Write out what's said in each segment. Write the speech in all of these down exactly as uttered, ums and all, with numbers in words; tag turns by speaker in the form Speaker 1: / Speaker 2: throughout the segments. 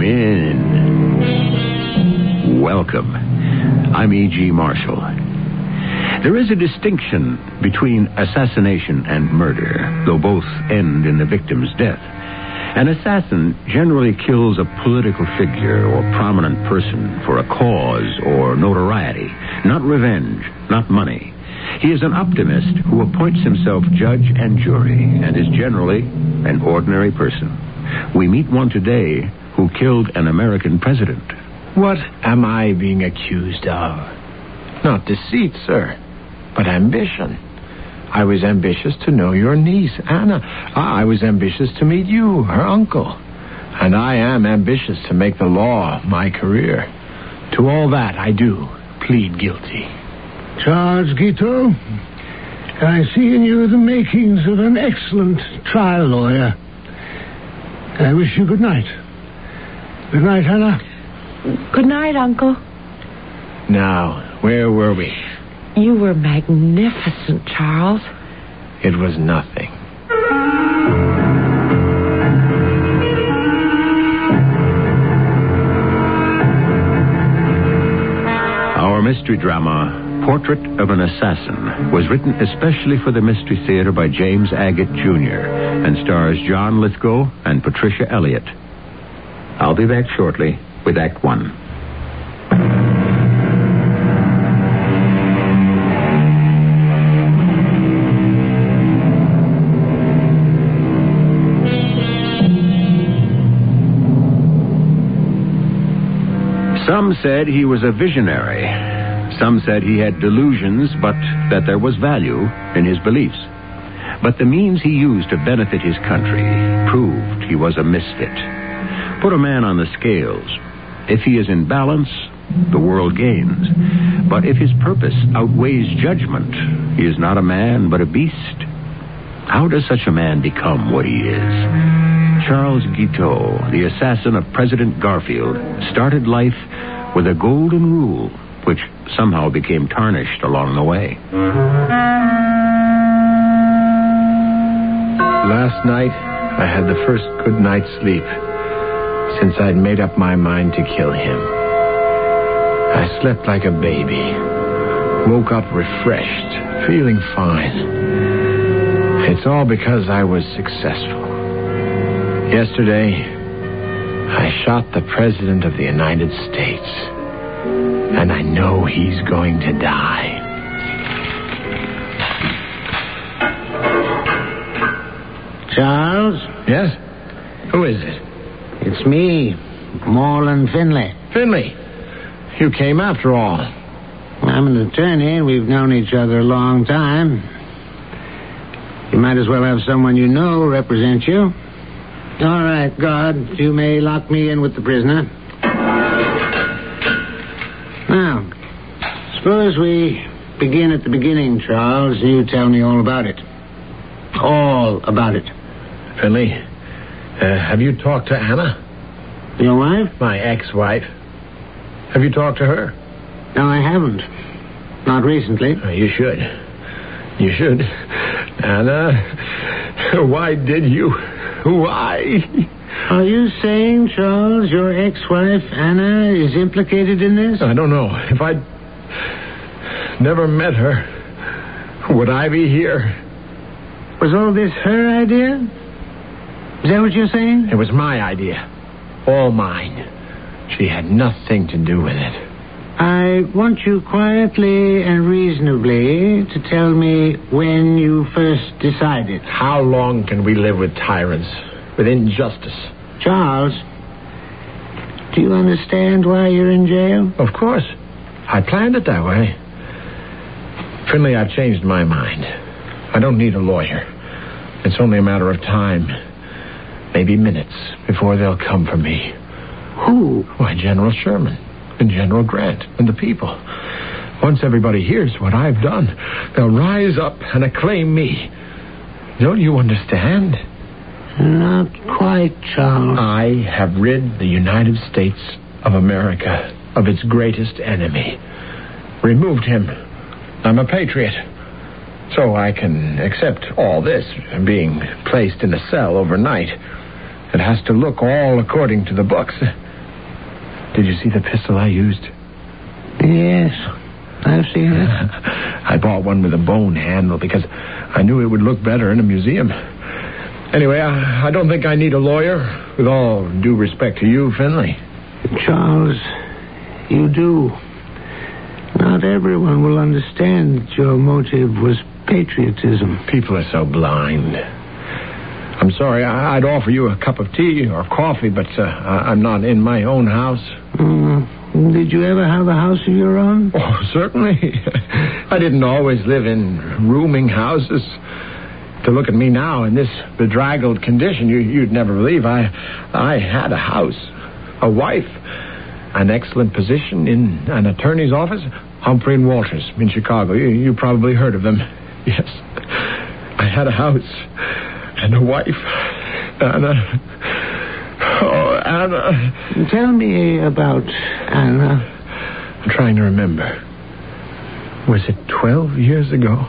Speaker 1: in. Welcome. I'm E G. Marshall. There is a distinction between assassination and murder, though both end in the victim's death. An assassin generally kills a political figure or prominent person for a cause or notoriety, not revenge, not money. He is an optimist who appoints himself judge and jury and is generally an ordinary person. We meet one today who killed an American president.
Speaker 2: What am I being accused of? Not deceit, sir, but ambition. I was ambitious to know your niece, Anna. I was ambitious to meet you, her uncle. And I am ambitious to make the law my career. To all that I do plead guilty.
Speaker 3: Charles Guiteau, I see in you the makings of an excellent trial lawyer. I wish you good night. Good night, Anna.
Speaker 4: Good night, Uncle.
Speaker 2: Now, where were we?
Speaker 4: You were magnificent, Charles.
Speaker 2: It was nothing.
Speaker 1: Our mystery drama, Portrait of an Assassin, was written especially for the Mystery Theater by James Agate Junior and stars John Lithgow and Patricia Elliott. I'll be back shortly with Act One. Some said he was a visionary. Some said he had delusions, but that there was value in his beliefs. But the means he used to benefit his country proved he was a misfit. Put a man on the scales. If he is in balance, the world gains. But if his purpose outweighs judgment, he is not a man, but a beast. How does such a man become what he is? Charles Guiteau, the assassin of President Garfield, started life with a golden rule, which somehow became tarnished along the way.
Speaker 2: Last night, I had the first good night's sleep since I'd made up my mind to kill him. I slept like a baby, woke up refreshed, feeling fine. It's all because I was successful. Yesterday, I shot the President of the United States, and I know he's going to die.
Speaker 3: Charles?
Speaker 2: Yes? Who is it?
Speaker 3: It's me, Moreland Finley.
Speaker 2: Finley. You came after all.
Speaker 3: I'm an attorney, and we've known each other a long time. You might as well have someone you know represent you. All right, guard, you may lock me in with the prisoner. Now, suppose we begin at the beginning, Charles. You tell me all about it. All about it.
Speaker 2: Finley, uh, have you talked to Anna?
Speaker 3: Your wife?
Speaker 2: My ex-wife. Have you talked to her?
Speaker 3: No, I haven't. Not recently.
Speaker 2: Uh, you should. You should. Anna, why did you... Why?
Speaker 3: Are you saying, Charles, your ex-wife, Anna, is implicated in this?
Speaker 2: I don't know. If I'd never met her, would I be here?
Speaker 3: Was all this her idea? Is that what you're saying?
Speaker 2: It was my idea. All mine. She had nothing to do with it.
Speaker 3: I want you quietly and reasonably to tell me when you first decided.
Speaker 2: How long can we live with tyrants, with injustice?
Speaker 3: Charles, do you understand why you're in jail?
Speaker 2: Of course. I planned it that way. Finley, I've changed my mind. I don't need a lawyer. It's only a matter of time. Maybe minutes before they'll come for me.
Speaker 3: Who?
Speaker 2: Why, General Sherman. And General Grant and the people. Once everybody hears what I've done, they'll rise up and acclaim me. Don't you understand?
Speaker 3: Not quite, Charles.
Speaker 2: I have rid the United States of America of its greatest enemy. Removed him. I'm a patriot. So I can accept all this, being placed in a cell overnight. It has to look all according to the books. Did you see the pistol I used?
Speaker 3: Yes, I've seen it.
Speaker 2: I bought one with a bone handle because I knew it would look better in a museum. Anyway, I, I don't think I need a lawyer, with all due respect to you, Finley.
Speaker 3: Charles, you do. Not everyone will understand that your motive was patriotism.
Speaker 2: People are so blind. I'm sorry, I, I'd offer you a cup of tea or coffee, but uh, I, I'm not in my own house.
Speaker 3: Mm. Did you ever have a house of your own?
Speaker 2: Oh, certainly. I didn't always live in rooming houses. To look at me now in this bedraggled condition, you, you'd never believe I, I had a house, a wife, an excellent position in an attorney's office, Humphrey and Walters in Chicago. You, you probably heard of them. Yes, I had a house and a wife, Anna. Oh, Anna.
Speaker 3: Tell me about Anna.
Speaker 2: I'm trying to remember. Was it twelve years ago?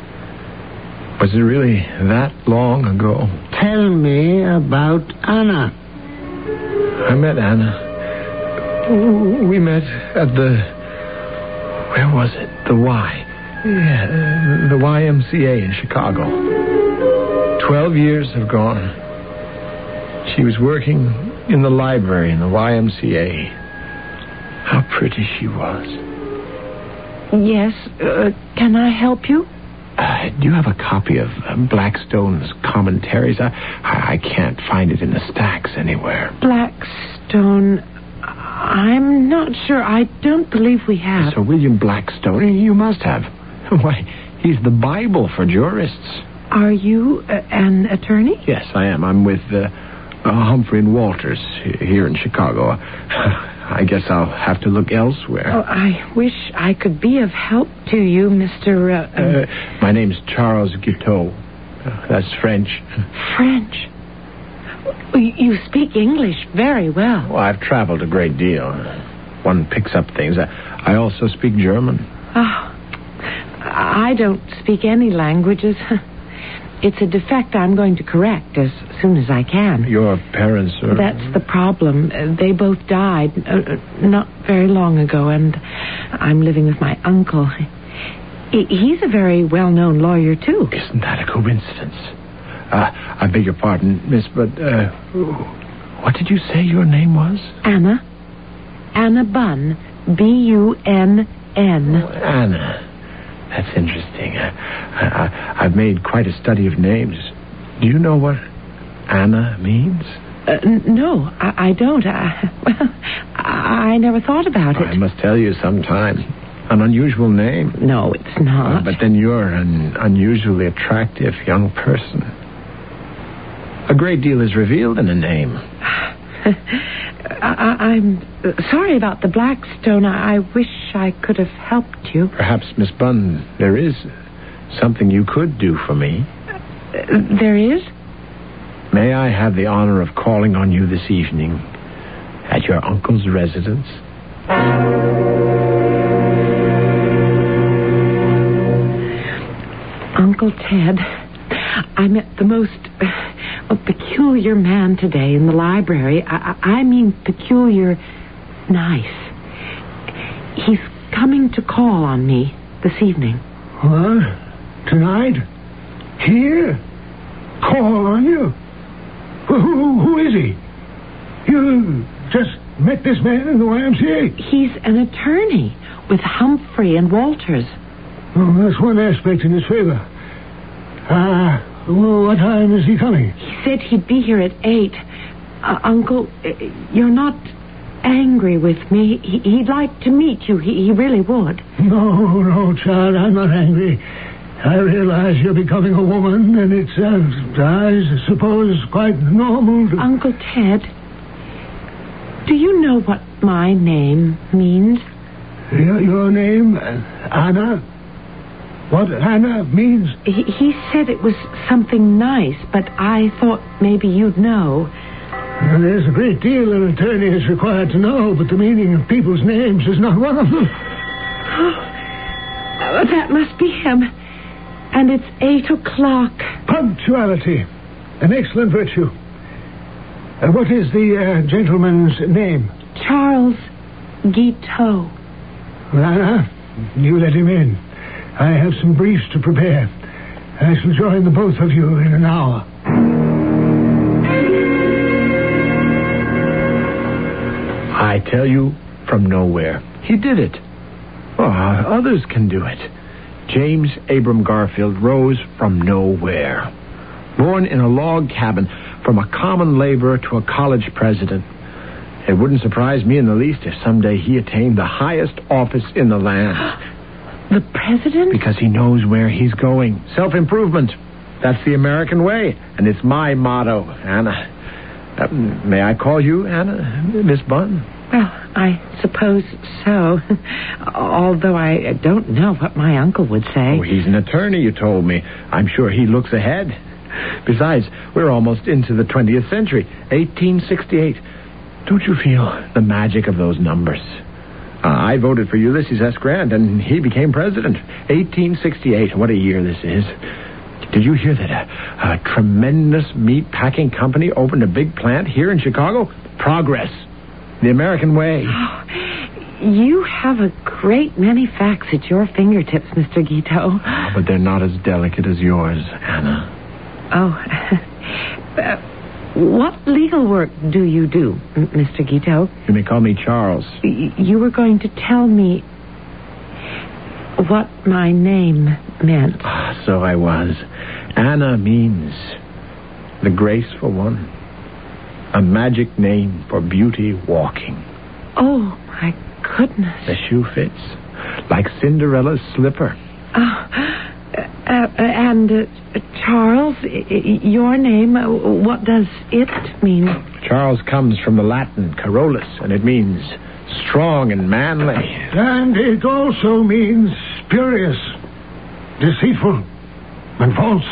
Speaker 2: Was it really that long ago?
Speaker 3: Tell me about Anna.
Speaker 2: I met Anna. We met at the... Where was it? The Y. Yeah, the Y M C A in Chicago. Twelve years have gone. She was working in the library in the Y M C A. How pretty she was.
Speaker 4: Yes, uh, can I help you?
Speaker 2: Uh, do you have a copy of uh, Blackstone's commentaries? I, I I can't find it in the stacks anywhere.
Speaker 4: Blackstone... I'm not sure. I don't believe we have.
Speaker 2: Sir William Blackstone? You must have. Why, he's the Bible for jurists.
Speaker 4: Are you uh, an attorney?
Speaker 2: Yes, I am. I'm with uh, uh, Humphrey and Walters here in Chicago. I guess I'll have to look elsewhere.
Speaker 4: Oh, I wish I could be of help to you, Mister Uh, um,
Speaker 2: uh, my name's Charles Guiteau. Uh, that's French.
Speaker 4: French? You speak English very well.
Speaker 2: Well, I've traveled a great deal. One picks up things. I, I also speak German.
Speaker 4: Oh, I don't speak any languages. It's a defect I'm going to correct as soon as I can.
Speaker 2: Your parents are...
Speaker 4: That's the problem. Uh, they both died uh, not very long ago, and I'm living with my uncle. He, he's a very well-known lawyer, too.
Speaker 2: Isn't that a coincidence? Uh, I beg your pardon, miss, but uh, what did you say your name was?
Speaker 4: Anna. Anna Bunn. B U N N.
Speaker 2: Oh, Anna. That's interesting. I, I, I've made quite a study of names. Do you know what Anna means?
Speaker 4: Uh, n- no, I, I don't. I, well, I never thought about it.
Speaker 2: I must tell you sometime. An unusual name.
Speaker 4: No, it's not.
Speaker 2: Uh, but then you're an unusually attractive young person. A great deal is revealed in a name.
Speaker 4: I, I'm sorry about the Blackstone. I, I wish I could have helped you.
Speaker 2: Perhaps, Miss Bunn, there is something you could do for me.
Speaker 4: Uh, there is?
Speaker 2: May I have the honor of calling on you this evening at your uncle's residence?
Speaker 4: Uncle Ted, I met the most uh, peculiar man today in the library. I, I mean peculiar nice. He's coming to call on me this evening.
Speaker 3: What? Tonight? Here? Call on you? Who, who is he? You just met this man in the Y M C A?
Speaker 4: He's an attorney with Humphrey and Walters.
Speaker 3: Oh, that's one aspect in his favor. Ah, uh, well, what time is he coming?
Speaker 4: He said he'd be here at eight. Uh, Uncle, you're not angry with me. He, he'd like to meet you. He, he really would.
Speaker 3: No, no, child, I'm not angry. I realize you're becoming a woman, and it's, uh, I suppose, quite normal to...
Speaker 4: Uncle Ted, do you know what my name means?
Speaker 3: Your, your name, Anna? What Anna means?
Speaker 4: He, he said it was something nice, but I thought maybe you'd know.
Speaker 3: Well, there's a great deal an attorney is required to know, but the meaning of people's names is not one of them.
Speaker 4: Oh, that must be him. And it's eight o'clock.
Speaker 3: Punctuality. An excellent virtue. Uh, what is the uh, gentleman's name?
Speaker 4: Charles Guiteau.
Speaker 5: Anna, you let him in. I have some briefs to prepare. I shall join the both of you in an hour.
Speaker 2: I tell you, from nowhere. He did it. Oh, others can do it. James Abram Garfield rose from nowhere. Born in a log cabin, from a common laborer to a college president. It wouldn't surprise me in the least if someday he attained the highest office in the land.
Speaker 4: The president?
Speaker 2: Because he knows where he's going. Self-improvement. That's the American way, and it's my motto, Anna. Uh, may I call you Anna, Miss Bunn?
Speaker 4: Well, I suppose so. Although I don't know what my uncle would say.
Speaker 2: Oh, he's an attorney, you told me. I'm sure he looks ahead. Besides, we're almost into the twentieth century, eighteen sixty-eight. Don't you feel the magic of those numbers? Uh, I voted for Ulysses S. Grant, and he became president. eighteen sixty-eight. What a year this is. Did you hear that a, a tremendous meat packing company opened a big plant here in Chicago? Progress. The American way.
Speaker 4: Oh, you have a great many facts at your fingertips, Mister Guiteau.
Speaker 2: Oh, but they're not as delicate as yours, Anna.
Speaker 4: Oh. uh, what legal work do you do, Mister Guiteau?
Speaker 2: You may call me Charles.
Speaker 4: Y- you were going to tell me what my name meant.
Speaker 2: Ah, so I was. Anna means the graceful one. A magic name for beauty walking.
Speaker 4: Oh, my goodness.
Speaker 2: The shoe fits like Cinderella's slipper.
Speaker 4: Oh, uh, uh, and uh, Charles, your name, uh, what does it mean?
Speaker 2: Charles comes from the Latin Carolus, and it means strong and manly.
Speaker 5: And it also means spurious, deceitful, and false.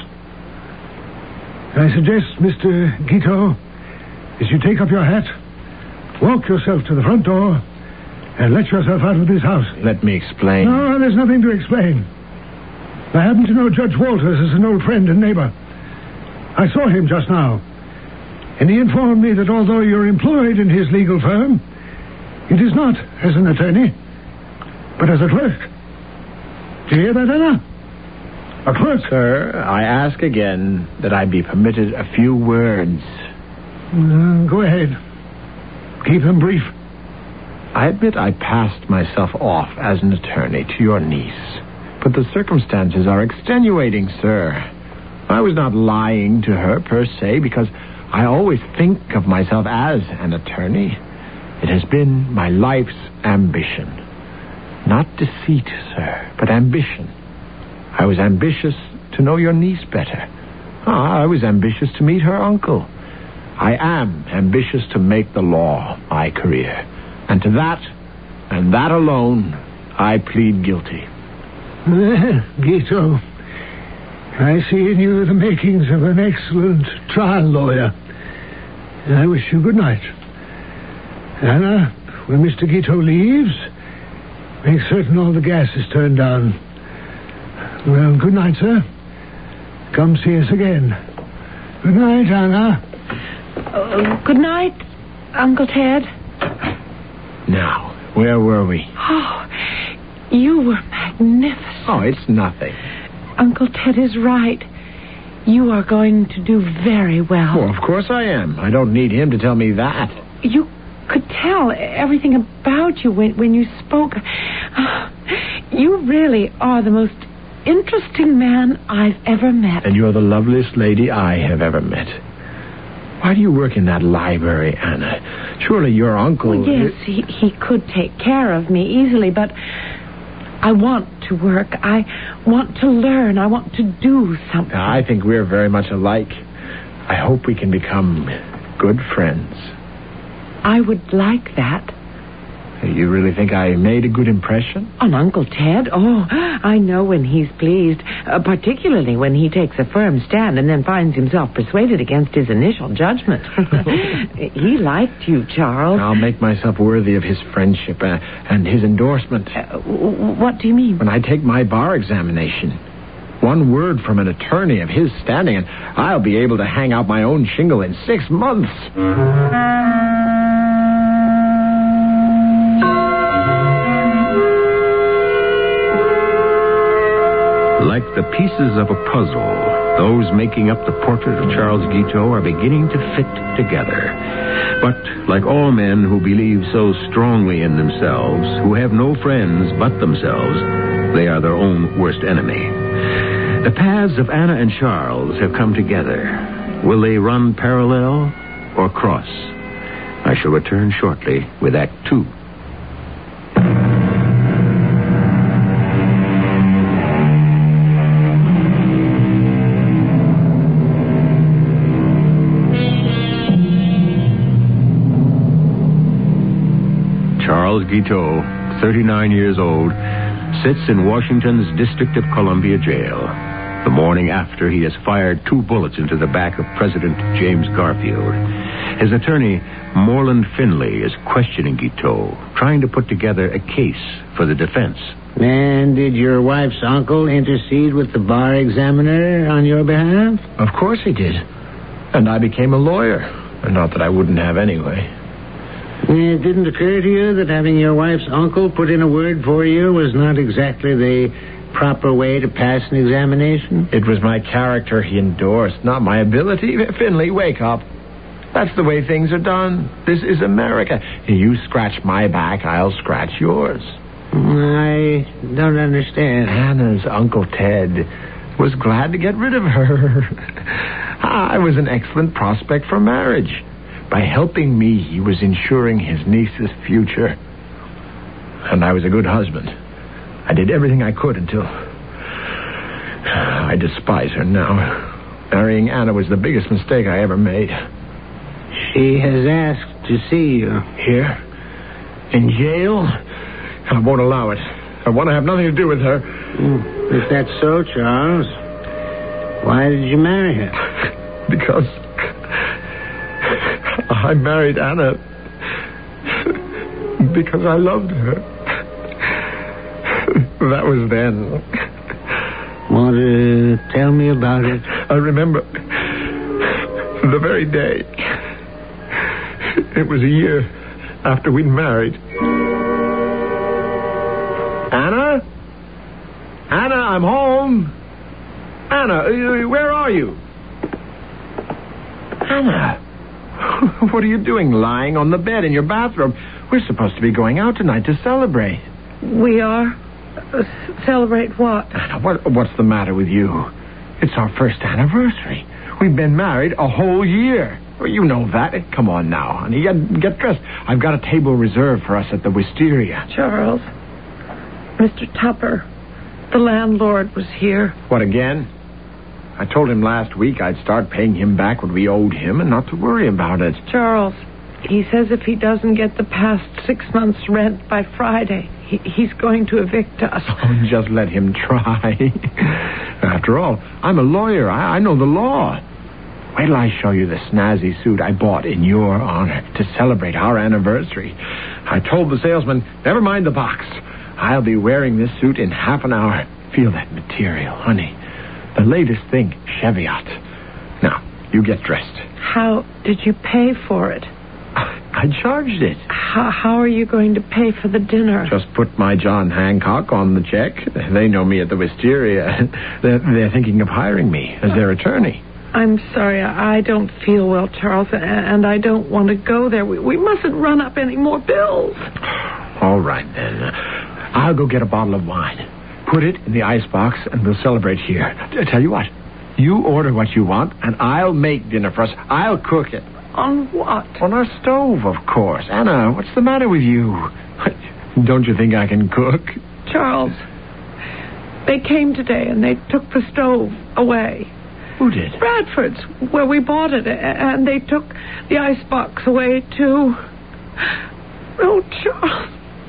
Speaker 5: I suggest, Mister Guiteau, as you take up your hat, walk yourself to the front door and let yourself out of this house.
Speaker 2: Let me explain.
Speaker 5: No, there's nothing to explain. I happen to know Judge Walters as an old friend and neighbor. I saw him just now, and he informed me that although you're employed in his legal firm, it is not as an attorney, but as a clerk. Do you hear that, Anna? A clerk.
Speaker 2: Sir, I ask again that I be permitted a few words.
Speaker 5: Uh, go ahead. Keep them brief.
Speaker 2: I admit I passed myself off as an attorney to your niece, but the circumstances are extenuating, sir. I was not lying to her, per se, because I always think of myself as an attorney. It has been my life's ambition. Not deceit, sir, but ambition. I was ambitious to know your niece better. Ah, I was ambitious to meet her uncle. I am ambitious to make the law my career. And to that, and that alone, I plead guilty.
Speaker 5: Well, Guiteau, I see in you the makings of an excellent trial lawyer. I wish you good night. Anna, when Mister Guiteau leaves, make certain all the gas is turned down. Well, good night, sir. Come see us again. Good night, Anna.
Speaker 4: Uh, good night, Uncle Ted.
Speaker 2: Now, where were we?
Speaker 4: Oh, you were magnificent.
Speaker 2: Oh, it's nothing.
Speaker 4: Uncle Ted is right. You are going to do very well.
Speaker 2: Well, of course I am. I don't need him to tell me that.
Speaker 4: You could tell everything about you when, when you spoke. You really are the most interesting man I've ever met.
Speaker 2: And you're the loveliest lady I have ever met. Why do you work in that library, Anna? Surely your uncle...
Speaker 4: Well, yes, he, he could take care of me easily, but I want to work. I want to learn. I want to do something.
Speaker 2: I think we're very much alike. I hope we can become good friends.
Speaker 4: I would like that.
Speaker 2: You really think I made a good impression?
Speaker 4: On Uncle Ted? Oh, I know when he's pleased, uh, particularly when he takes a firm stand and then finds himself persuaded against his initial judgment. He liked you, Charles.
Speaker 2: I'll make myself worthy of his friendship uh, and his endorsement.
Speaker 4: Uh, what do you mean?
Speaker 2: When I take my bar examination, one word from an attorney of his standing, and I'll be able to hang out my own shingle in six months.
Speaker 1: Like the pieces of a puzzle, those making up the portrait of Charles Guiteau are beginning to fit together. But like all men who believe so strongly in themselves, who have no friends but themselves, they are their own worst enemy. The paths of Anna and Charles have come together. Will they run parallel or cross? I shall return shortly with Act Two. Charles Guiteau, thirty-nine years old, sits in Washington's District of Columbia jail. The morning after he has fired two bullets into the back of President James Garfield. His attorney, Moreland Finley, is questioning Guiteau, trying to put together a case for the defense.
Speaker 3: And did your wife's uncle intercede with the bar examiner on your behalf?
Speaker 2: Of course he did. And I became a lawyer. Not that I wouldn't have anyway.
Speaker 3: It didn't occur to you that having your wife's uncle put in a word for you was not exactly the proper way to pass an examination?
Speaker 2: It was my character he endorsed, not my ability. Finley, wake up. That's the way things are done. This is America. You scratch my back, I'll scratch yours.
Speaker 3: I don't understand.
Speaker 2: Anna's Uncle Ted was glad to get rid of her. I was an excellent prospect for marriage. By helping me, he was ensuring his niece's future. And I was a good husband. I did everything I could until... I despise her now. Marrying Anna was the biggest mistake I ever made.
Speaker 3: She has asked to see you.
Speaker 2: Here? In jail? I won't allow it. I want to have nothing to do with her.
Speaker 3: If that's so, Charles, why did you marry her?
Speaker 2: Because I married Anna because I loved her. That was then.
Speaker 3: Want to tell me about it?
Speaker 2: I remember the very day. It was a year after we'd married. Anna? Anna, I'm home. Anna, where are you? Anna, what are you doing lying on the bed in your bathroom? We're supposed to be going out tonight to celebrate.
Speaker 4: We are? Uh, celebrate what?
Speaker 2: Anna, what? What's the matter with you? It's our first anniversary. We've been married a whole year. Well, you know that. Come on now, honey. Get, get dressed. I've got a table reserved for us at the Wisteria.
Speaker 4: Charles, Mister Tupper, the landlord was here.
Speaker 2: What, again? I told him last week I'd start paying him back what we owed him and not to worry about it.
Speaker 4: Charles, he says if he doesn't get the past six months' rent by Friday, he, he's going to evict us.
Speaker 2: Oh, just let him try. After all, I'm a lawyer. I, I know the law. Wait till I show you the snazzy suit I bought in your honor to celebrate our anniversary. I told the salesman, never mind the box. I'll be wearing this suit in half an hour. Feel that material, honey. The latest thing, Cheviot. Now, you get dressed.
Speaker 4: How did you pay for it?
Speaker 2: I charged it.
Speaker 4: How, how are you going to pay for the dinner?
Speaker 2: Just put my John Hancock on the check. They know me at the Wisteria. They're, they're thinking of hiring me as their attorney.
Speaker 4: I'm sorry, I don't feel well, Charles, and I don't want to go there. We, we mustn't run up any more bills.
Speaker 2: All right, then. I'll go get a bottle of wine. Put it in the icebox, and we'll celebrate here. I tell you what, you order what you want, and I'll make dinner for us. I'll cook it.
Speaker 4: On what?
Speaker 2: On our stove, of course. Anna, what's the matter with you? Don't you think I can cook?
Speaker 4: Charles, they came today, and they took the stove away.
Speaker 2: Who did?
Speaker 4: Bradford's, where we bought it, and they took the icebox away, too. Oh, Charles,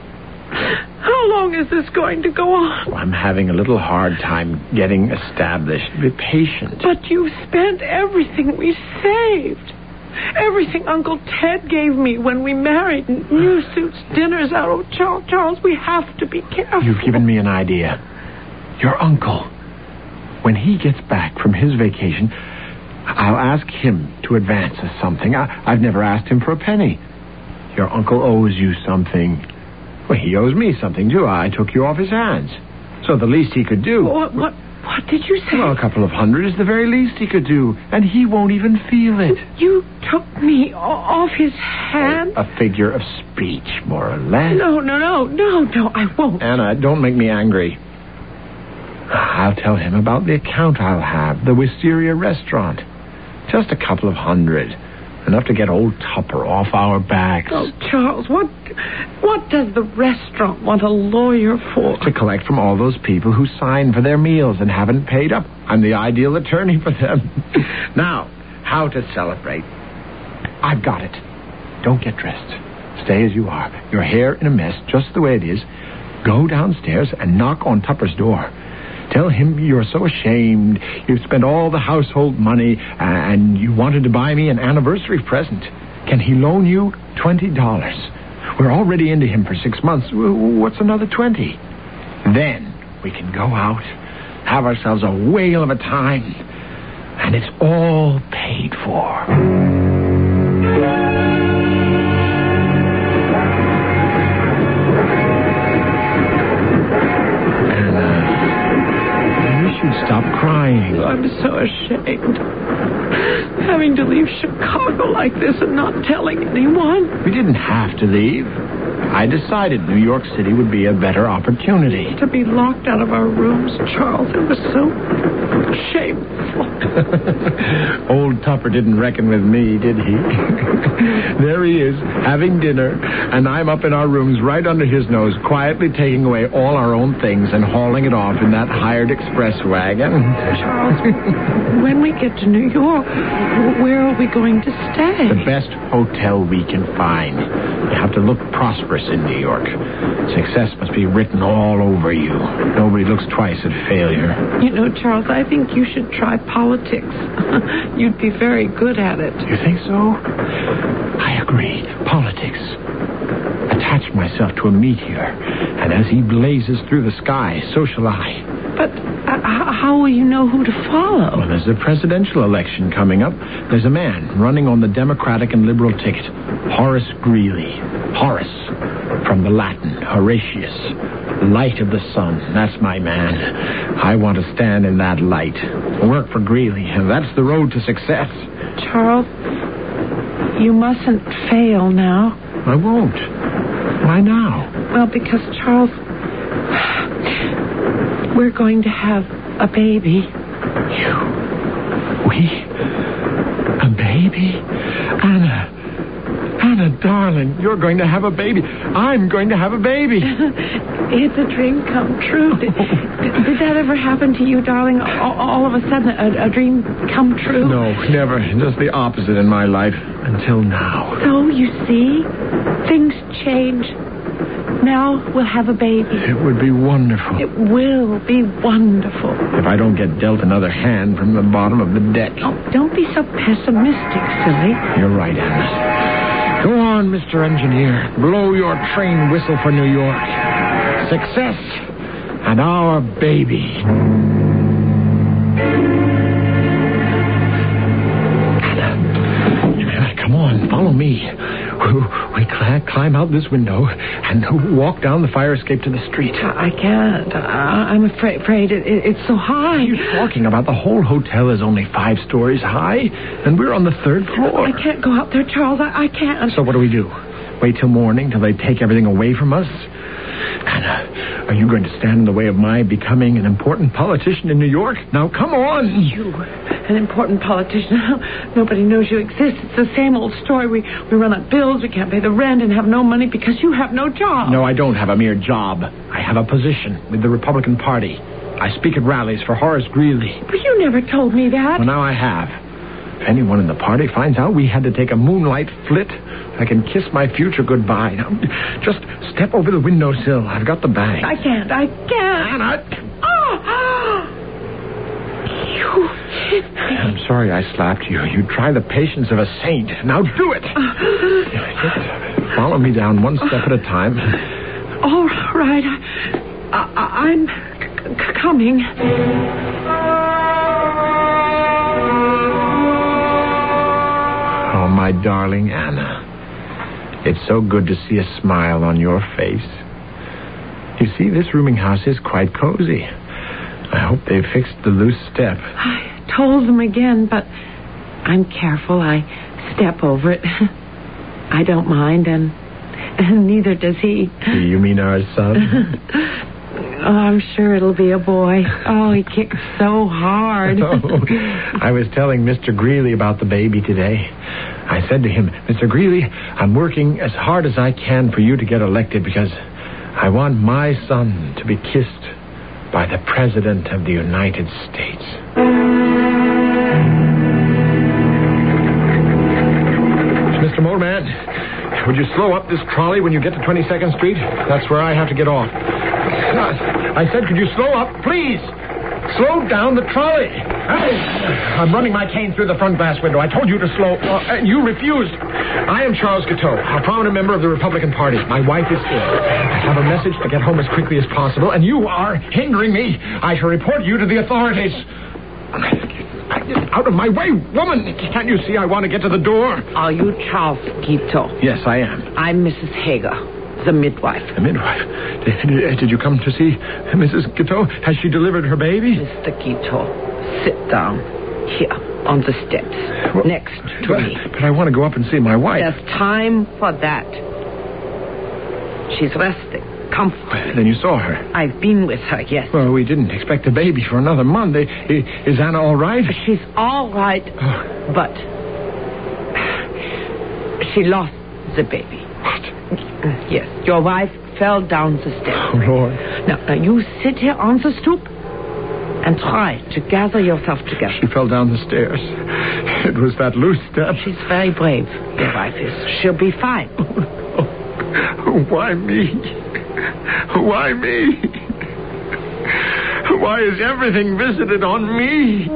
Speaker 4: how long is this going to go on?
Speaker 2: Well, I'm having a little hard time getting established. Be patient.
Speaker 4: But you spent everything we saved. Everything Uncle Ted gave me when we married. New suits, dinners out. Oh, Charles, Charles, we have to be careful.
Speaker 2: You've given me an idea. Your uncle. When he gets back from his vacation, I'll ask him to advance us something. I, I've never asked him for a penny. Your uncle owes you something. Well, he owes me something, too. I took you off his hands. So the least he could do...
Speaker 4: What, what, What did you say?
Speaker 2: Well, a couple of hundred is the very least he could do, and he won't even feel it.
Speaker 4: You took me o- off his hand?
Speaker 2: A figure of speech, more or less.
Speaker 4: No, no, no, no, no, I won't.
Speaker 2: Anna, don't make me angry. I'll tell him about the account I'll have, the Wisteria restaurant. Just a couple of hundred. Enough to get old Tupper off our backs.
Speaker 4: Oh, Charles, what what does the restaurant want a lawyer for?
Speaker 2: To collect from all those people who signed for their meals and haven't paid up. I'm the ideal attorney for them. Now, how to celebrate. I've got it. Don't get dressed. Stay as you are. Your hair in a mess, just the way it is. Go downstairs and knock on Tupper's door. Tell him you're so ashamed. You've spent all the household money and you wanted to buy me an anniversary present. Can he loan you twenty dollars? We're already into him for six months. What's another twenty? Then we can go out, have ourselves a whale of a time, and it's all paid for. Stop crying.
Speaker 4: I'm so ashamed. Having to leave Chicago like this and not telling anyone.
Speaker 2: We didn't have to leave. I decided New York City would be a better opportunity.
Speaker 4: To be locked out of our rooms, Charles, it was so shameful.
Speaker 2: Old Tupper didn't reckon with me, did he? There he is, having dinner, and I'm up in our rooms right under his nose, quietly taking away all our own things and hauling it off in that hired express wagon.
Speaker 4: Charles, when we get to New York, where are we going to stay?
Speaker 2: The best hotel we can find. You have to look prosperous in New York. Success must be written all over you. Nobody looks twice at failure.
Speaker 4: You know, Charles, I think you should try politics. You'd be very good at it.
Speaker 2: You think so? I agree. Politics. Attach myself to a meteor, and as he blazes through the sky, so shall I.
Speaker 4: But uh, how will you know who to follow?
Speaker 2: Well, there's a presidential election coming up. There's a man running on the Democratic and Liberal ticket. Horace Greeley. Horace, from the Latin, Horatius. Light of the sun. That's my man. I want to stand in that light. Work for Greeley, and that's the road to success.
Speaker 4: Charles, you mustn't fail now.
Speaker 2: I won't. Why now?
Speaker 4: Well, because, Charles, we're going to have a baby.
Speaker 2: You? We? A baby? Anna. Anna, darling, you're going to have a baby. I'm going to have a baby.
Speaker 4: It's a dream come true. Did, did that ever happen to you, darling? All, all of a sudden, a, a dream come true?
Speaker 2: No, never. Just the opposite in my life. Until now.
Speaker 4: So, you see, things change. Now we'll have a baby.
Speaker 2: It would be wonderful.
Speaker 4: It will be wonderful.
Speaker 2: If I don't get dealt another hand from the bottom of the deck.
Speaker 4: Oh, don't be so pessimistic, silly.
Speaker 2: You're right, Anna. Go on, Mister Engineer. Blow your train whistle for New York. Success and our baby. Anna, come on, follow me. We climb out this window and walk down the fire escape to the street.
Speaker 4: I can't. I'm afraid, afraid it, it, it's so high.
Speaker 2: What are you talking about? The whole hotel is only five stories high, and we're on the third floor.
Speaker 4: I can't go out there, Charles. I, I can't.
Speaker 2: So what do we do? Wait till morning, till they take everything away from us? Anna, are you going to stand in the way of my becoming an important politician in New York? Now, come on.
Speaker 4: You, an important politician. Nobody knows you exist. It's the same old story. We, we run up bills, we can't pay the rent, and have no money because you have no job.
Speaker 2: No, I don't have a mere job. I have a position with the Republican Party. I speak at rallies for Horace Greeley.
Speaker 4: But you never told me that.
Speaker 2: Well, now I have. If anyone in the party finds out we had to take a moonlight flit, I can kiss my future goodbye. Now, just step over the windowsill. I've got the bag.
Speaker 4: I can't. I can't.
Speaker 2: Anna.
Speaker 4: Oh! You hit me.
Speaker 2: I'm sorry I slapped you. You try the patience of a saint. Now do it. Uh, Follow me down one step at a time.
Speaker 4: All right. I, I, I'm c- coming.
Speaker 2: Oh, my darling Anna. It's so good to see a smile on your face. You see, this rooming house is quite cozy. I hope they fixed the loose step.
Speaker 4: I told them again, but I'm careful. I step over it. I don't mind, and, and neither does he.
Speaker 2: You mean our son?
Speaker 4: Oh, I'm sure it'll be a boy. Oh, he kicks so hard.
Speaker 2: Oh, I was telling Mister Greeley about the baby today. I said to him, Mister Greeley, I'm working as hard as I can for you to get elected because I want my son to be kissed by the President of the United States. Mister Moleman, would you slow up this trolley when you get to twenty-second Street? That's where I have to get off. I said, could you slow up, please? Slow down the trolley. I'm running my cane through the front glass window. I told you to slow. Uh, you refused. I am Charles Guiteau, a prominent member of the Republican Party. My wife is ill. I have a message to get home as quickly as possible, and you are hindering me. I shall report you to the authorities. Out of my way, woman! Can't you see I want to get to the door?
Speaker 4: Are you Charles Guiteau?
Speaker 2: Yes, I am.
Speaker 4: I'm Missus Hager, the midwife.
Speaker 2: The midwife? Did, did you come to see Missus Guiteau? Has she delivered her baby?
Speaker 4: Mister Guiteau, sit down here on the steps well, next to
Speaker 2: but,
Speaker 4: me.
Speaker 2: But I want to go up and see my wife.
Speaker 4: There's time for that. She's resting. Comfortably.
Speaker 2: Then you saw her?
Speaker 4: I've been with her, yes.
Speaker 2: Well, we didn't expect a baby for another month. Is Anna all right?
Speaker 4: She's all right, oh. But she lost the baby.
Speaker 2: What?
Speaker 4: Yes, your wife fell down the stairs.
Speaker 2: Oh, Lord.
Speaker 4: Now, now, you sit here on the stoop and try to gather yourself together.
Speaker 2: She fell down the stairs. It was that loose step.
Speaker 4: She's very brave, your wife is. She'll be fine.
Speaker 2: Oh, why me? Why me? Why is everything visited on me?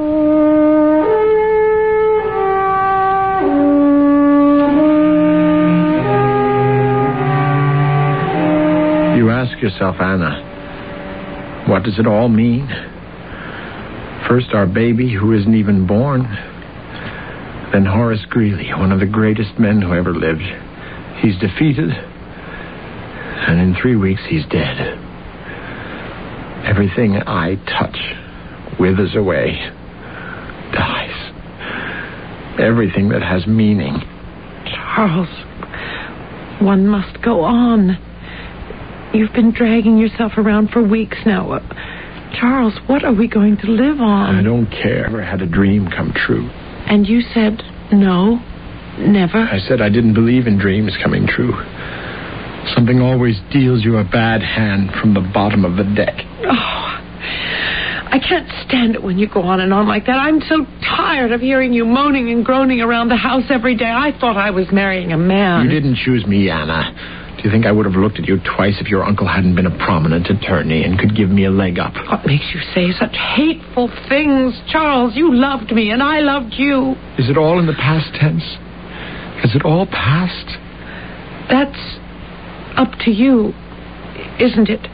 Speaker 2: You ask yourself, Anna, what does it all mean? First, our baby who isn't even born. Then Horace Greeley, one of the greatest men who ever lived. He's defeated. And in three weeks, he's dead. Everything I touch withers away, dies. Everything that has meaning.
Speaker 4: Charles, one must go on. You've been dragging yourself around for weeks now. Uh, Charles, what are we going to live on?
Speaker 2: I don't care. I never had a dream come true.
Speaker 4: And you said no, never?
Speaker 2: I said I didn't believe in dreams coming true. Something always deals you a bad hand from the bottom of the deck.
Speaker 4: Oh, I can't stand it when you go on and on like that. I'm so tired of hearing you moaning and groaning around the house every day. I thought I was marrying a man.
Speaker 2: You didn't choose me, Anna. Do you think I would have looked at you twice if your uncle hadn't been a prominent attorney and could give me a leg up?
Speaker 4: What makes you say such hateful things? Charles, you loved me and I loved you.
Speaker 2: Is it all in the past tense? Has it all passed?
Speaker 4: That's up to you, isn't it?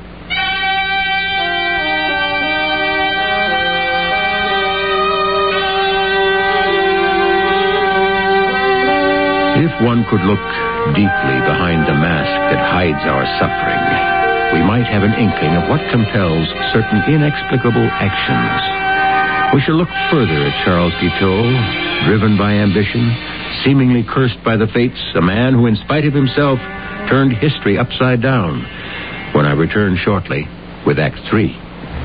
Speaker 1: If one could look deeply behind the mask that hides our suffering, we might have an inkling of what compels certain inexplicable actions. We shall look further at Charles Guiteau, driven by ambition, seemingly cursed by the fates, a man who, in spite of himself, turned history upside down, when I return shortly with Act Three.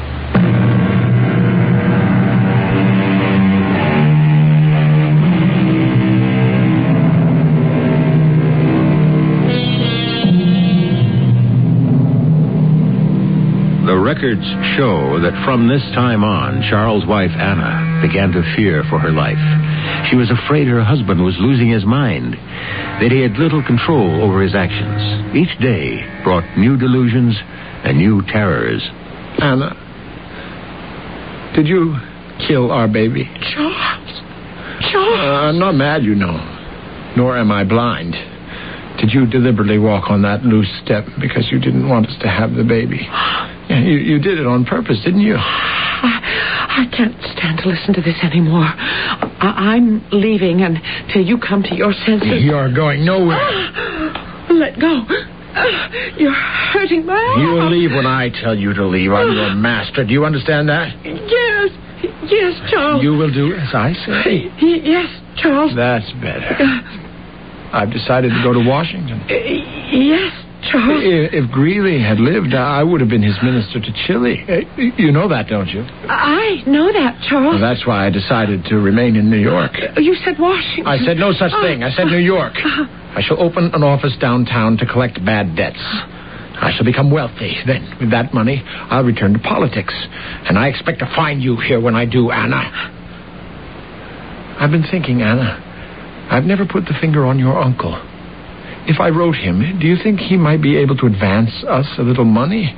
Speaker 1: The records show that from this time on, Charles' wife, Anna, began to fear for her life. She was afraid her husband was losing his mind, that he had little control over his actions. Each day brought new delusions and new terrors.
Speaker 2: Anna, did you kill our baby?
Speaker 4: Charles! Charles!
Speaker 2: Uh, I'm not mad, you know. Nor am I blind. Did you deliberately walk on that loose step because you didn't want us to have the baby? Yeah, you, you did it on purpose, didn't you?
Speaker 4: I, I can't stand to listen to this anymore. I, I'm leaving until you come to your senses.
Speaker 2: You're going nowhere.
Speaker 4: Let go. You're hurting my arm.
Speaker 2: You will leave when I tell you to leave. I'm your master. Do you understand that?
Speaker 4: Yes. Yes, Charles.
Speaker 2: You will do as I say.
Speaker 4: Y- yes, Charles.
Speaker 2: That's better. I've decided to go to Washington.
Speaker 4: Uh, yes, Charles.
Speaker 2: If, if Greeley had lived, I would have been his minister to Chile. You know that, don't you?
Speaker 4: I know that, Charles.
Speaker 2: Well, that's why I decided to remain in New York.
Speaker 4: You said Washington.
Speaker 2: I said no such thing. I said New York. I shall open an office downtown to collect bad debts. I shall become wealthy. Then, with that money, I'll return to politics. And I expect to find you here when I do, Anna. I've been thinking, Anna. I've never put the finger on your uncle. If I wrote him, do you think he might be able to advance us a little money?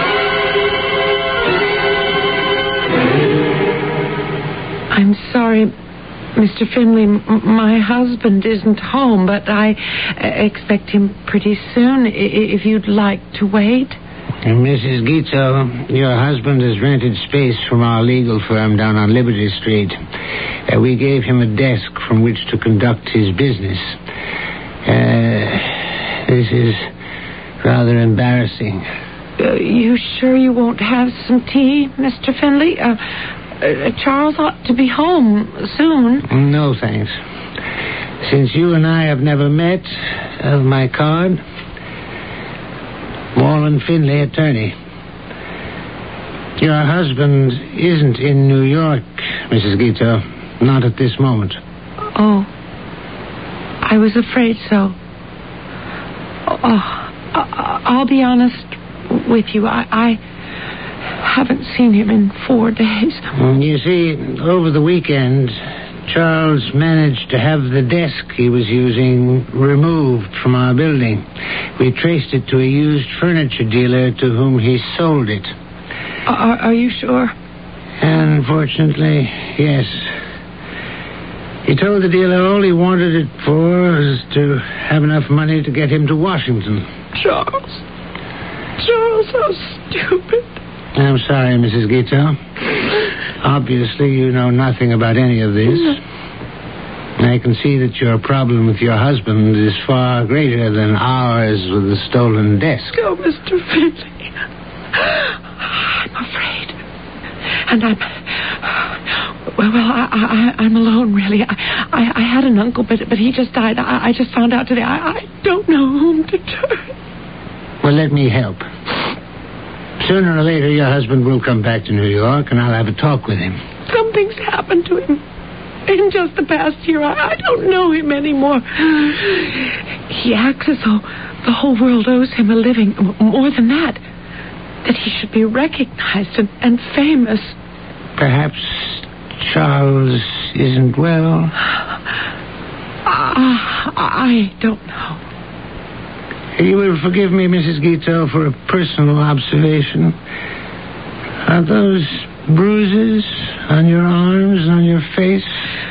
Speaker 4: I'm sorry, Mister Finley. M- my husband isn't home, but I uh, expect him pretty soon, I- if you'd like to wait.
Speaker 3: And Missus Guiteau, your husband has rented space from our legal firm down on Liberty Street. Uh, we gave him a desk from which to conduct his business. Uh, this is rather embarrassing.
Speaker 4: Uh, you sure you won't have some tea, Mister Finley? Uh, uh, Charles ought to be home soon.
Speaker 3: No, thanks. Since you and I have never met, have my card. Wallen Finley, attorney. Your husband isn't in New York, Missus Guiteau. Not at this moment.
Speaker 4: Oh. I was afraid so. Oh, I'll be honest with you. I, I haven't seen him in four days.
Speaker 3: You see, over the weekend, Charles managed to have the desk he was using removed from our building. We traced it to a used furniture dealer to whom he sold it.
Speaker 4: Are, are you sure?
Speaker 3: Unfortunately, yes. He told the dealer all he wanted it for was to have enough money to get him to Washington.
Speaker 4: Charles. Charles, how stupid.
Speaker 3: I'm sorry, Missus Guiteau. Obviously, you know nothing about any of this. I can see that your problem with your husband is far greater than ours with the stolen desk.
Speaker 4: Oh, Mister Finley. I'm afraid. And I'm... Well, well I, I, I'm alone, really. I, I, I had an uncle, but but he just died. I, I just found out today. I, I don't know whom to turn.
Speaker 3: Well, let me help. Sooner or later, your husband will come back to New York, and I'll have a talk with him.
Speaker 4: Something's happened to him in just the past year. I, I don't know him anymore. He acts as though the whole world owes him a living. More than that, that he should be recognized and, and famous.
Speaker 3: Perhaps Charles isn't well.
Speaker 4: Uh, I don't know.
Speaker 3: You will forgive me, Missus Guiteau, for a personal observation. Are those bruises on your arms and on your face?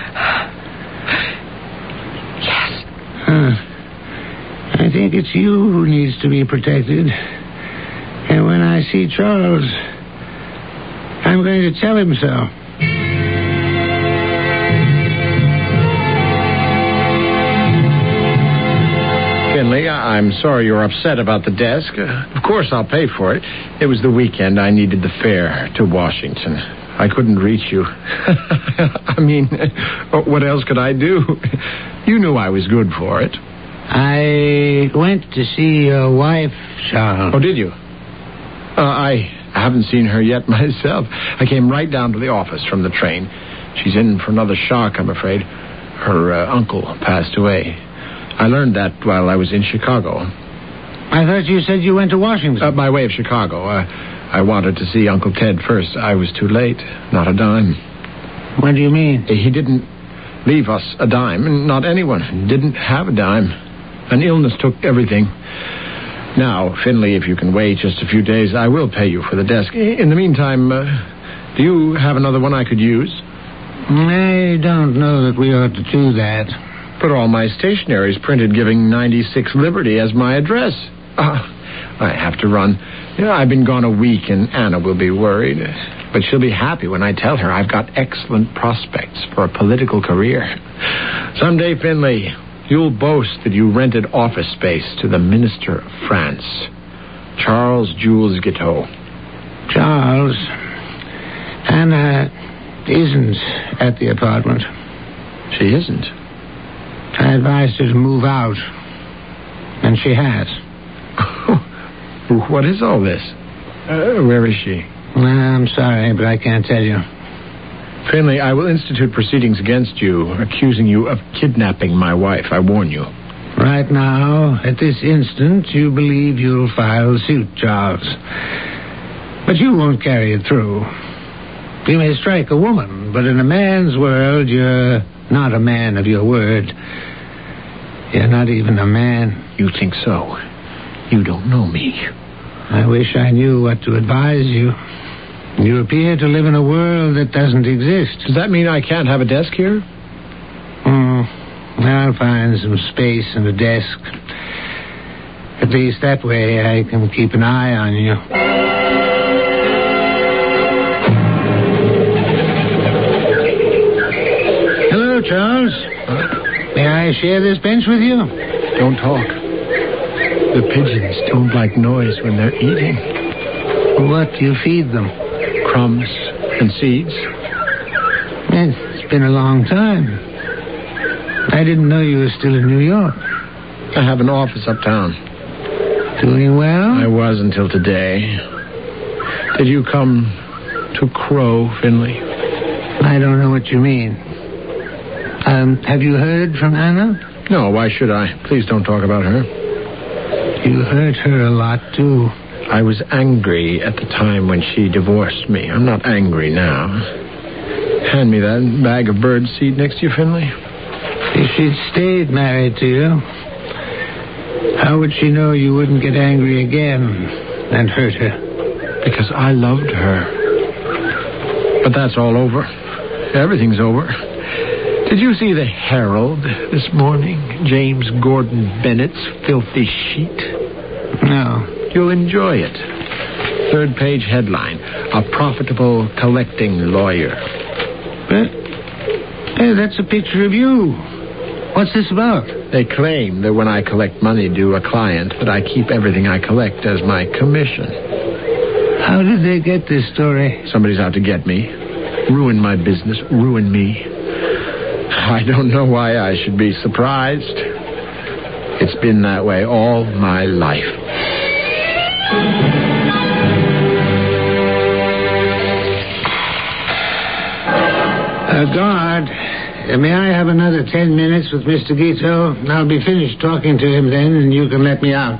Speaker 4: Yes.
Speaker 3: Huh. I think it's you who needs to be protected. And when I see Charles, I'm going to tell him so.
Speaker 2: Finley, I'm sorry you're upset about the desk. Uh, of course, I'll pay for it. It was the weekend. I needed the fare to Washington. I couldn't reach you. I mean, what else could I do? You knew I was good for it.
Speaker 3: I went to see your wife, Charles.
Speaker 2: Oh, did you? Uh, I haven't seen her yet myself. I came right down to the office from the train. She's in for another shock, I'm afraid. Her uh, uncle passed away. I learned that while I was in Chicago.
Speaker 3: I thought you said you went to Washington.
Speaker 2: Uh, by way of Chicago. Uh, I wanted to see Uncle Ted first. I was too late. Not a dime.
Speaker 3: What do you mean?
Speaker 2: He didn't leave us a dime, and not anyone. Didn't have a dime. An illness took everything. Now, Finley, if you can wait just a few days, I will pay you for the desk. In the meantime, uh, do you have another one I could use?
Speaker 3: I don't know that we ought to do that.
Speaker 2: But all my stationery is printed giving ninety-six Liberty as my address. Uh, I have to run. You know, I've been gone a week, and Anna will be worried. But she'll be happy when I tell her I've got excellent prospects for a political career. Someday, Finley, You'll boast that you rented office space to the Minister of France, Charles Jules Guiteau.
Speaker 3: Charles, Anna isn't at the apartment.
Speaker 2: She isn't?
Speaker 3: I advised her to move out, and she has.
Speaker 2: What is all this? Uh, where is she?
Speaker 3: I'm sorry, but I can't tell you.
Speaker 2: Finley, I will institute proceedings against you, accusing you of kidnapping my wife. I warn you.
Speaker 3: Right now, at this instant, you believe you'll file suit, Charles. But you won't carry it through. You may strike a woman, but in a man's world, you're not a man of your word. You're not even a man.
Speaker 2: You think so? You don't know me.
Speaker 3: I wish I knew what to advise you. You appear to live in a world that doesn't exist.
Speaker 2: Does that mean I can't have a desk here?
Speaker 3: Hmm. I'll find some space and a desk. At least that way I can keep an eye on you. Hello, Charles. Huh? May I share this bench with you?
Speaker 2: Don't talk. The pigeons don't like noise when they're eating.
Speaker 3: What do you feed them?
Speaker 2: Crumbs and seeds.
Speaker 3: It's been a long time. I didn't know you were still in New York.
Speaker 2: I have an office uptown.
Speaker 3: Doing well?
Speaker 2: I was until today. Did you come to crow, Finley?
Speaker 3: I don't know what you mean. Um, have you heard from Anna?
Speaker 2: No, why should I? Please don't talk about her.
Speaker 3: You hurt her a lot, too.
Speaker 2: I was angry at the time when she divorced me. I'm not angry now. Hand me that bag of birdseed next to you, Finley.
Speaker 3: If she'd stayed married to you, how would she know you wouldn't get angry again and hurt her?
Speaker 2: Because I loved her. But that's all over. Everything's over. Did you see the Herald this morning? James Gordon Bennett's filthy sheet?
Speaker 3: No.
Speaker 2: You'll enjoy it. Third page headline. A profitable collecting lawyer.
Speaker 3: But, hey, that's a picture of you. What's this about?
Speaker 2: They claim that when I collect money due a client, that I keep everything I collect as my commission.
Speaker 3: How did they get this story?
Speaker 2: Somebody's out to get me. Ruin my business. Ruin me. I don't know why I should be surprised. It's been that way all my life.
Speaker 3: Uh, guard, uh, may I have another ten minutes with Mister Guiteau? I'll be finished talking to him then, and you can let me out.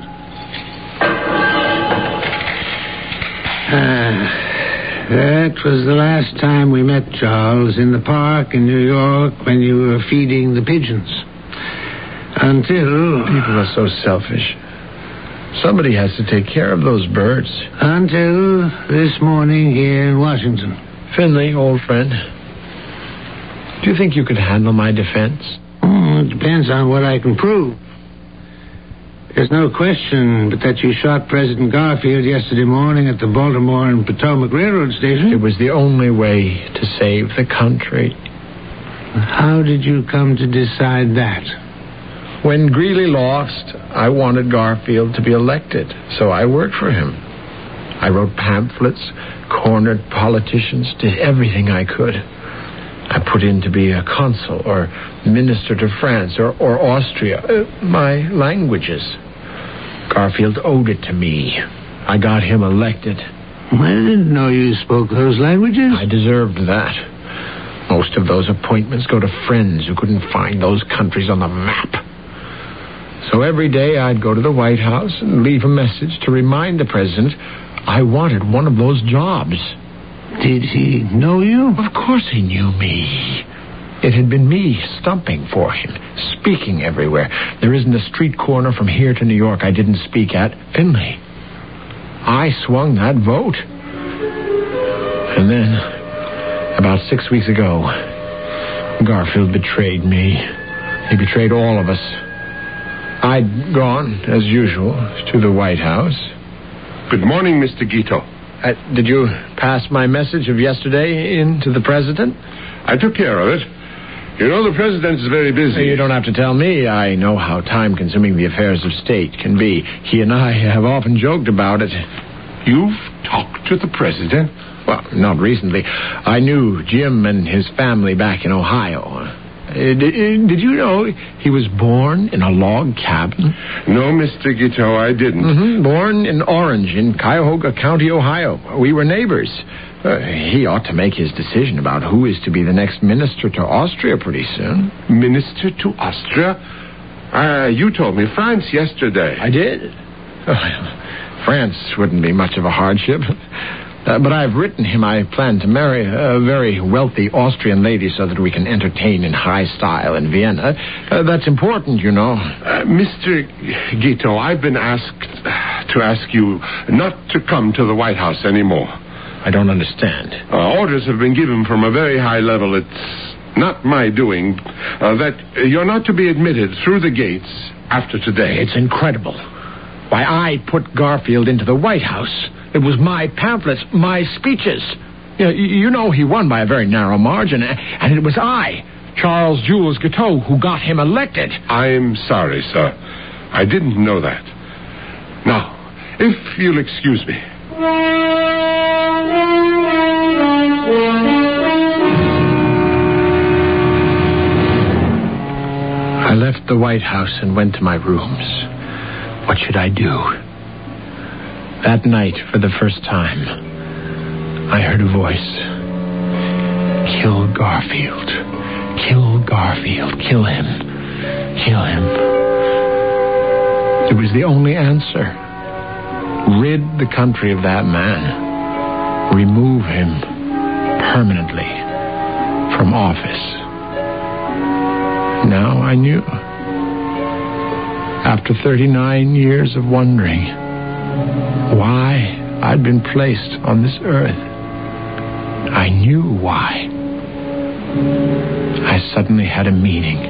Speaker 3: Uh, that was the last time we met, Charles, in the park in New York when you were feeding the pigeons. Until...
Speaker 2: People are so selfish. Somebody has to take care of those birds.
Speaker 3: Until this morning here in Washington.
Speaker 2: Finley, old friend, do you think you could handle my defense?
Speaker 3: Oh, it depends on what I can prove. There's no question but that you shot President Garfield yesterday morning at the Baltimore and Potomac Railroad Station.
Speaker 2: It was the only way to save the country.
Speaker 3: How did you come to decide that?
Speaker 2: When Greeley lost, I wanted Garfield to be elected, so I worked for him. I wrote pamphlets, cornered politicians, did everything I could. I put in to be a consul or minister to France or, or Austria, uh, my languages. Garfield owed it to me. I got him elected.
Speaker 3: I didn't know you spoke those languages.
Speaker 2: I deserved that. Most of those appointments go to friends who couldn't find those countries on the map. So every day I'd go to the White House and leave a message to remind the president I wanted one of those jobs.
Speaker 3: Did he know you?
Speaker 2: Of course he knew me. It had been me stumping for him, speaking everywhere. There isn't a street corner from here to New York I didn't speak at. Finley, I swung that vote. And then, about six weeks ago, Garfield betrayed me. He betrayed all of us. I'd gone, as usual, to the White House.
Speaker 6: Good morning, Mister Guiteau.
Speaker 2: Uh, did you pass my message of yesterday in to the president?
Speaker 6: I took care of it. You know, the president is very busy.
Speaker 2: You don't have to tell me. I know how time-consuming the affairs of state can be. He and I have often joked about it.
Speaker 6: You've talked to the president?
Speaker 2: Well, not recently. I knew Jim and his family back in Ohio. Uh, did, did you know he was born in a log cabin?
Speaker 6: No, Mister Guiteau, I didn't.
Speaker 2: Mm-hmm. Born in Orange, in Cuyahoga County, Ohio. We were neighbors. Uh, he ought to make his decision about who is to be the next minister to Austria pretty soon.
Speaker 6: Minister to Austria? Uh, you told me France yesterday.
Speaker 2: I did. Oh, France wouldn't be much of a hardship. Uh, but I've written him I plan to marry a very wealthy Austrian lady so that we can entertain in high style in Vienna. Uh, that's important, you know.
Speaker 6: Uh, Mister Guiteau, I've been asked to ask you not to come to the White House anymore.
Speaker 2: I don't understand.
Speaker 6: Uh, orders have been given from a very high level. It's not my doing uh, that you're not to be admitted through the gates after today.
Speaker 2: It's incredible. Why, I put Garfield into the White House. It was my pamphlets, my speeches. You know, you know he won by a very narrow margin, and it was I, Charles Jules Guiteau, who got him elected.
Speaker 6: I'm sorry, sir. I didn't know that. Now, if you'll excuse me.
Speaker 2: I left the White House and went to my rooms. What should I do? That night, for the first time, I heard a voice. Kill Garfield. Kill Garfield. Kill him. Kill him. It was the only answer. Rid the country of that man. Remove him permanently from office. Now I knew. After thirty-nine years of wondering why I'd been placed on this earth, I knew why. I suddenly had a meaning.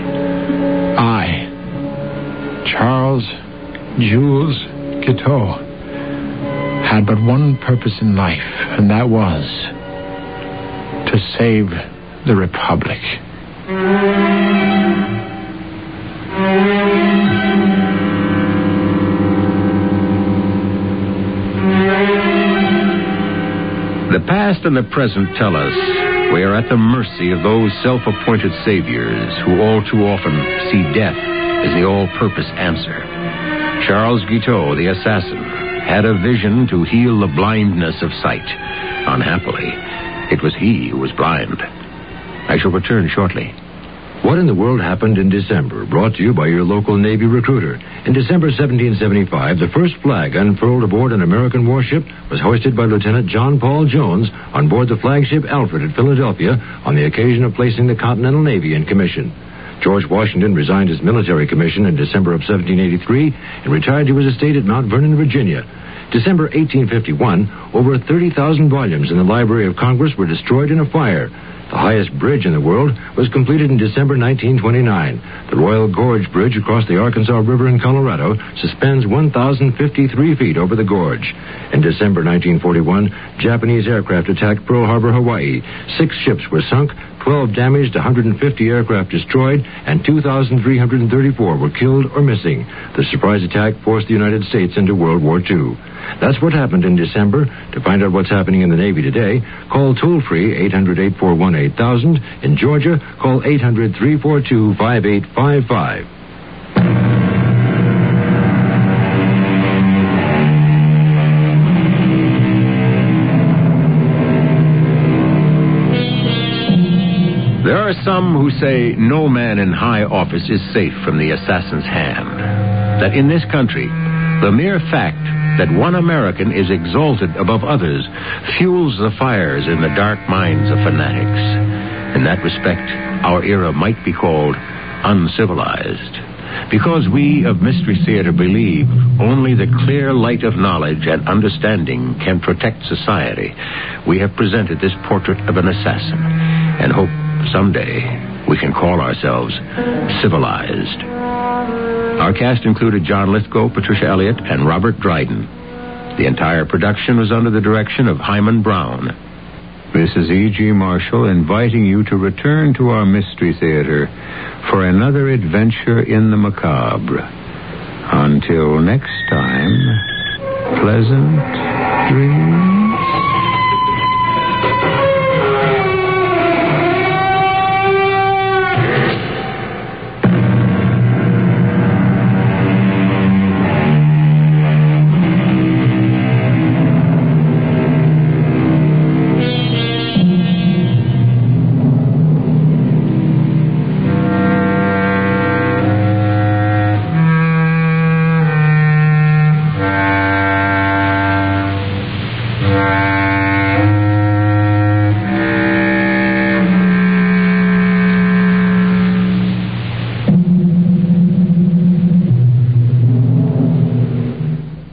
Speaker 2: I, Charles Jules Guiteau, had but one purpose in life, and that was to save the Republic.
Speaker 1: The past and the present tell us we are at the mercy of those self-appointed saviors who all too often see death as the all-purpose answer. Charles Guiteau, the assassin, had a vision to heal the blindness of sight. Unhappily, it was he who was blind. I shall return shortly.
Speaker 7: What in the World Happened in December, brought to you by your local Navy recruiter. In December seventeen seventy-five, the first flag unfurled aboard an American warship was hoisted by Lieutenant John Paul Jones on board the flagship Alfred at Philadelphia on the occasion of placing the Continental Navy in commission. George Washington resigned his military commission in December of seventeen eighty-three and retired to his estate at Mount Vernon, Virginia. December eighteen fifty-one, over thirty thousand volumes in the Library of Congress were destroyed in a fire. The highest bridge in the world was completed in December nineteen twenty-nine. The Royal Gorge Bridge across the Arkansas River in Colorado suspends one thousand fifty-three feet over the gorge. In December nineteen forty-one, Japanese aircraft attacked Pearl Harbor, Hawaii. Six ships were sunk, twelve damaged, one hundred fifty aircraft destroyed, and two thousand three hundred thirty-four were killed or missing. The surprise attack forced the United States into World War Two. That's what happened in December. To find out what's happening in the Navy today, call toll-free eight hundred, eight four one, eight thousand. In Georgia, call eight hundred, three four two, five eight five five.
Speaker 1: There are some who say no man in high office is safe from the assassin's hand. That in this country, the mere fact that one American is exalted above others fuels the fires in the dark minds of fanatics. In that respect, our era might be called uncivilized. Because we of Mystery Theater believe only the clear light of knowledge and understanding can protect society, we have presented this portrait of an assassin and hope someday we can call ourselves civilized. Our cast included John Lithgow, Patricia Elliott, and Robert Dryden. The entire production was under the direction of Hyman Brown. This is E G. Marshall inviting you to return to our Mystery Theater for another adventure in the macabre. Until next time, pleasant dreams.